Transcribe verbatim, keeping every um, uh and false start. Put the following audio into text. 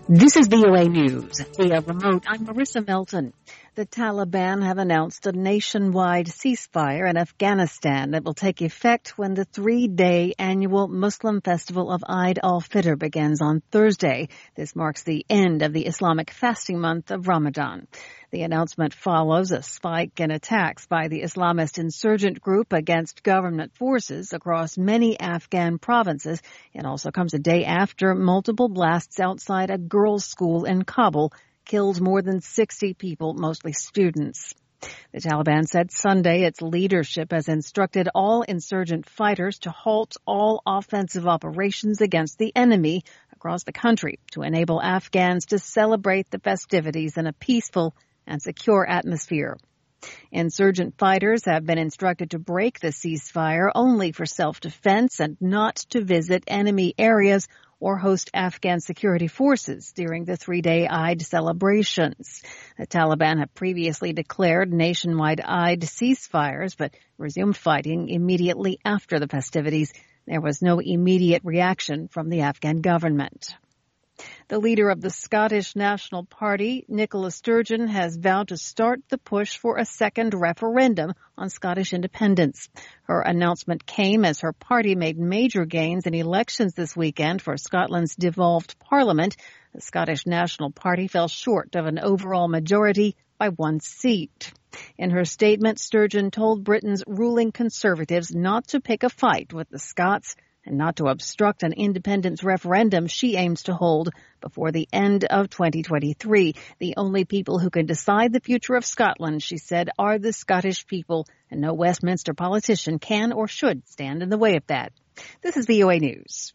This is V O A News. Via remote, I'm Marissa Melton. The Taliban have announced a nationwide ceasefire in Afghanistan that will take effect when the three-day annual Muslim festival of Eid al-Fitr begins on Thursday. This marks the end of the Islamic fasting month of Ramadan. The announcement follows a spike in attacks by the Islamist insurgent group against government forces across many Afghan provinces. It also comes a day after multiple blasts outside a girls' school in Kabul killed more than sixty people, mostly students. The Taliban said Sunday its leadership has instructed all insurgent fighters to halt all offensive operations against the enemy across the country to enable Afghans to celebrate the festivities in a peaceful and secure atmosphere. Insurgent fighters have been instructed to break the ceasefire only for self-defense and not to visit enemy areas or host Afghan security forces during the three-day Eid celebrations. The Taliban have previously declared nationwide Eid ceasefires, but resumed fighting immediately after the festivities. There was no immediate reaction from the Afghan government. The leader of the Scottish National Party, Nicola Sturgeon, has vowed to start the push for a second referendum on Scottish independence. Her announcement came as her party made major gains in elections this weekend for Scotland's devolved parliament. The Scottish National Party fell short of an overall majority by one seat. In her statement, Sturgeon told Britain's ruling Conservatives not to pick a fight with the Scots and not to obstruct an independence referendum she aims to hold before the end of twenty twenty-three. The only people who can decide the future of Scotland, she said, are the Scottish people, and no Westminster politician can or should stand in the way of that. This is V O A News.